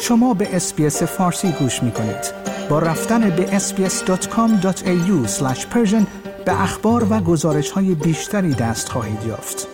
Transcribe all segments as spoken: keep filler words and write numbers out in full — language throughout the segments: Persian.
شما به اس‌بی‌اس فارسی گوش می‌کنید. با رفتن به اس بی اس دات کام دات ای یو اسلش پرشن به اخبار و گزارش‌های بیشتری دست خواهید یافت.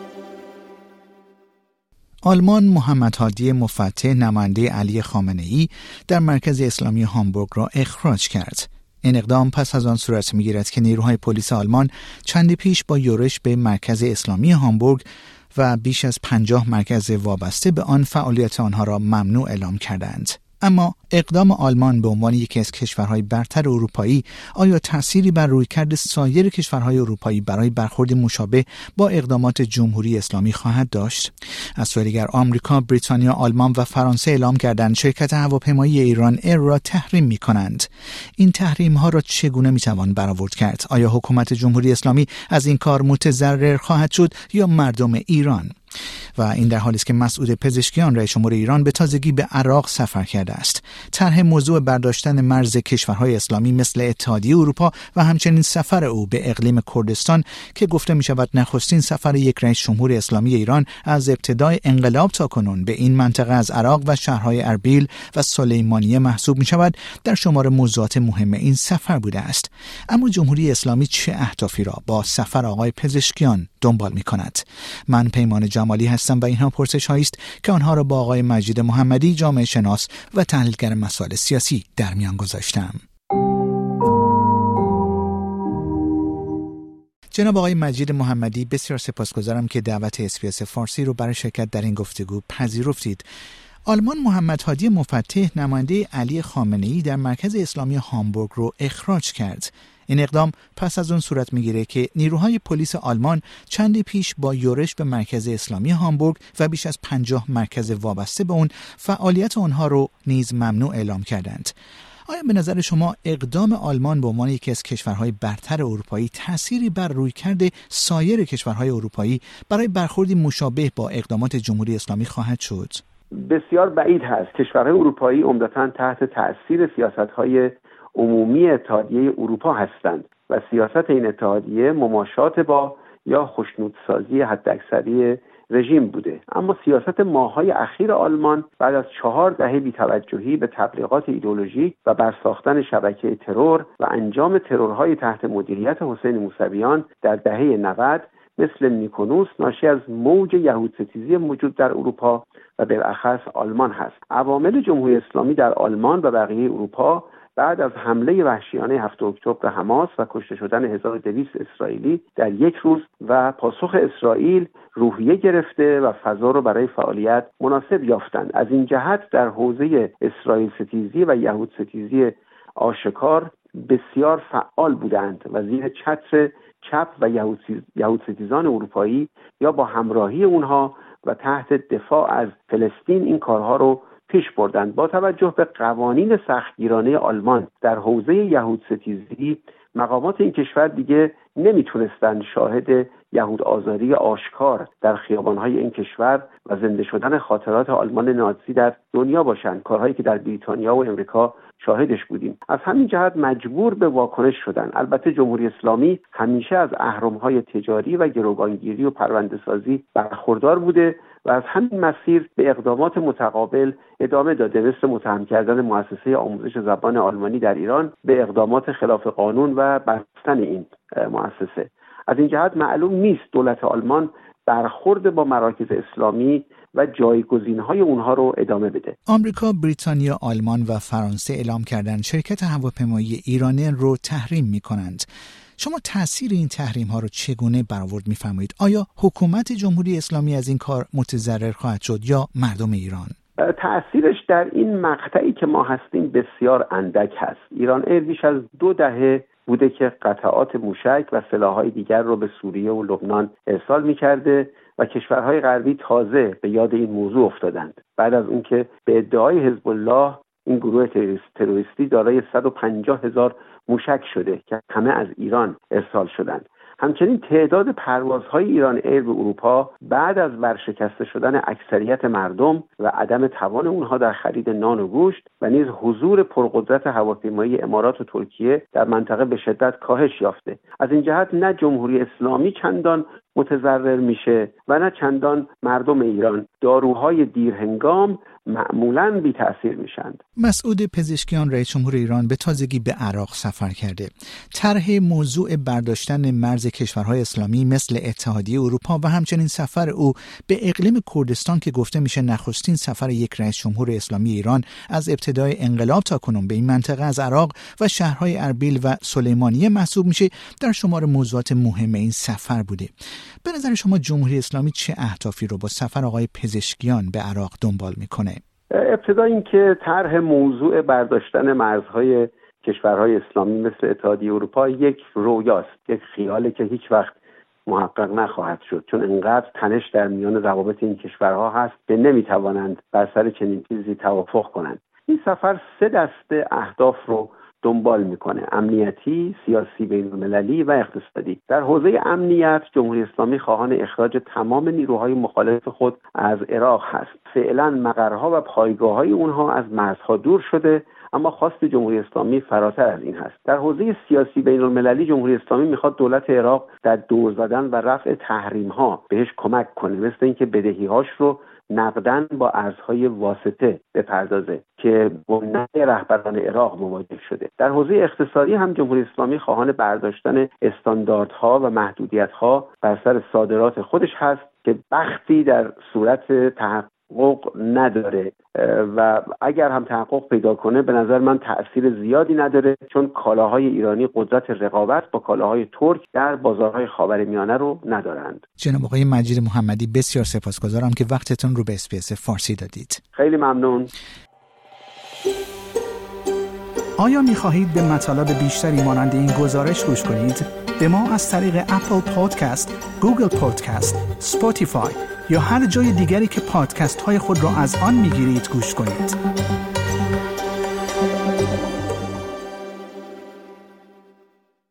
آلمان محمد هادی مفتح نماینده علی خامنه‌ای در مرکز اسلامی هامبورگ را اخراج کرد. این اقدام پس از آن صورت می‌گیرد که نیروهای پلیس آلمان چندی پیش با یورش به مرکز اسلامی هامبورگ و بیش از پنجاه مرکز وابسته به آن فعالیت آنها را ممنوع اعلام کردند. اما اقدام آلمان به عنوان یکی از کشورهای برتر اروپایی آیا تأثیری بر رویکرد سایر کشورهای اروپایی برای برخورد مشابه با اقدامات جمهوری اسلامی خواهد داشت؟ از سوی دیگر آمریکا، بریتانیا، آلمان و فرانسه اعلام کردند شرکت هواپیمایی ایران ایر را تحریم می‌کنند. این تحریم‌ها را چگونه می‌توان برآورد کرد؟ آیا حکومت جمهوری اسلامی از این کار متضرر خواهد شد یا مردم ایران؟ و این در حالی است که مسعود پزشکیان رئیس جمهور ایران به تازگی به عراق سفر کرده است. طرح موضوع برداشتن مرز کشورهای اسلامی مثل اتحادیه اروپا و همچنین سفر او به اقلیم کردستان که گفته می شود نخستین سفر یک رئیس جمهور اسلامی ایران از ابتدای انقلاب تا کنون به این منطقه از عراق و شهرهای اربیل و سلیمانیه محسوب می شود، در شمار موضوعات مهم این سفر بوده است. اما جمهوری اسلامی چه اهدافی را با سفر آقای پزشکیان دنبال می کند؟ من پیمان جمالی هستم و اینها پرسش هایی است که آنها را با آقای مجید محمدی، جامعه شناس و تحلیلگر مسائل سیاسی در میان گذاشتم. جناب آقای مجید محمدی، بسیار سپاسگزارم که دعوت اس‌بی‌اس فارسی رو برای شرکت در این گفتگو پذیرفتید. آلمان محمد هادی مفتح نماینده علی خامنه‌ای در مرکز اسلامی هامبورگ رو اخراج کرد. این اقدام پس از اون صورت میگیره که نیروهای پلیس آلمان چندی پیش با یورش به مرکز اسلامی هامبورگ و بیش از پنجاه مرکز وابسته به اون فعالیت اونها رو نیز ممنوع اعلام کردند. آیا به نظر شما اقدام آلمان به عنوان یکی از کشورهای برتر اروپایی تأثیری بر رویکرد سایر کشورهای اروپایی برای برخوردی مشابه با اقدامات جمهوری اسلامی خواهد شد؟ بسیار بعید هست. کشورهای اروپایی عمدتاً تحت تأثیر سیاست‌های عمومی اتحادیه اروپا هستند و سیاست این اتحادیه مماشات با یا خوشنودسازی حداکثری رژیم بوده. اما سیاست ماه‌های اخیر آلمان بعد از چهار دهه بی‌توجهی به تبلیغات ایدئولوژیک و برساختن شبکه ترور و انجام ترورهای تحت مدیریت حسین موسویان در دهه نود مثل میکونوس ناشی از موج یهودستیزی موجود در اروپا و بالاخص آلمان هست. عوامل جمهوری اسلامی در آلمان و بقیه اروپا بعد از حمله وحشیانه هفتم اکتبر حماس و کشته شدن هزار و دویست اسرائیلی در یک روز و پاسخ اسرائیل روحیه گرفته و فضا رو برای فعالیت مناسب یافتند. از این جهت در حوزه اسرائیل ستیزی و یهود ستیزی آشکار بسیار فعال بودند و زیر چتر چپ و یهود ستیزان اروپایی یا با همراهی اونها و تحت دفاع از فلسطین این کارها رو پیش بردند. با توجه به قوانین سختگیرانه آلمان در حوزه یهود ستیزی، مقامات این کشور دیگه نمیتونستند شاهد یهود آزاری آشکار در خیابان‌های این کشور و زنده شدن خاطرات آلمان نازی در دنیا باشند، کارهایی که در بریتانیا و امریکا شاهدش بودیم. از همین جهت مجبور به واکنش شدن. البته جمهوری اسلامی همیشه از اهرم‌های تجاری و گروگانگیری و پرونده‌سازی برخوردار بوده و از همین مسیر به اقدامات متقابل ادامه داده، مثل متهم کردن مؤسسه آموزش زبان آلمانی در ایران به اقدامات خلاف قانون و بستن این مؤسسه. از این جهت معلوم نیست دولت آلمان برخورد با مراکز اسلامی و جایگزین‌های اونها رو ادامه بده. آمریکا، بریتانیا، آلمان و فرانسه اعلام کردند شرکت هواپیمایی ایران ایر رو تحریم می‌کنند. شما تأثیر این تحریم‌ها رو چگونه برآورد می‌فرمایید؟ آیا حکومت جمهوری اسلامی از این کار متضرر خواهد شد یا مردم ایران؟ تأثیرش در این مقطعی که ما هستیم بسیار اندک هست. ایران ایر بیش از دو دهه بوده که قطعات موشک و سلاح‌های دیگر رو به سوریه و لبنان ارسال می‌کرده و کشورهای غربی تازه به یاد این موضوع افتادند بعد از اون که به ادعای حزب الله این گروه تروریستی دارای صد و پنجاه هزار موشک شده که همه از ایران ارسال شدند. همچنین تعداد پروازهای ایران ایر به اروپا بعد از ورشکسته شدن اکثریت مردم و عدم توان اونها در خرید نان و گوشت و نیز حضور پرقدرت هواپیمایی امارات و ترکیه در منطقه به شدت کاهش یافته. از این جهت نه جمهوری اسلامی چندان متضرر میشه و نه چندان مردم ایران. داروهای دیرهنگام معمولاً بی تأثیر میشند. مسعود پزشکیان رئیس جمهور ایران به تازگی به عراق سفر کرده. طرح موضوع برداشتن مرز کشورهای اسلامی مثل اتحادیه اروپا و همچنین سفر او به اقلیم کردستان که گفته میشه نخستین سفر یک رئیس جمهور اسلامی ایران از ابتدای انقلاب تا کنون به این منطقه از عراق و شهرهای اربیل و سلیمانیه محسوب میشه در شمار موضوعات مهم این سفر بوده. به نظر شما جمهوری اسلامی چه اهدافی رو با سفر آقای پزشکیان به عراق دنبال میکنه؟ ابتدا اینکه طرح موضوع برداشتن مرزهای کشورهای اسلامی مثل اتحادیه اروپا یک رویاست، یک خیاله که هیچ وقت محقق نخواهد شد، چون انقدر تنش در میان روابط این کشورها هست که نمیتوانند بر سر چنین چیزی توافق کنند. این سفر سه دسته اهداف رو دنبال میکنه: امنیتی، سیاسی بین‌المللی و اقتصادی. در حوزه امنیت جمهوری اسلامی خواهان اخراج تمام نیروهای مخالف خود از عراق هست. فعلا مقرها و پایگاه‌های اونها از مرزها دور شده، اما خواست جمهوری اسلامی فراتر از این هست. در حوزه سیاسی بین‌المللی جمهوری اسلامی میخواد دولت عراق در دور زدن و رفع تحریم‌ها بهش کمک کنه، مثل اینکه بدهی‌هاش رو نقدن با ارزهای واسطه بپردازه که با نقد رهبران عراق مواجه شده. در حوزه اقتصادی هم جمهوری اسلامی خواهان برداشتن استانداردها و محدودیت‌ها بر سر صادرات خودش هست که بختی در صورت تحقق نداره و اگر هم تحقق پیدا کنه به نظر من تأثیر زیادی نداره، چون کالاهای ایرانی قدرت رقابت با کالاهای ترک در بازارهای خاورمیانه رو ندارند. جناب آقای مجید محمدی بسیار سپاسگزارم که وقتتون رو به اس‌بی‌اس فارسی دادید. خیلی ممنون. آیا می‌خواهید به مطالب بیشتری مانند این گزارش گوش کنید؟ به ما از طریق اپل پادکست، گوگل پادکست، اسپاتیفای یا هر جای دیگری که پادکست های خود را از آن میگیرید گوش کنید.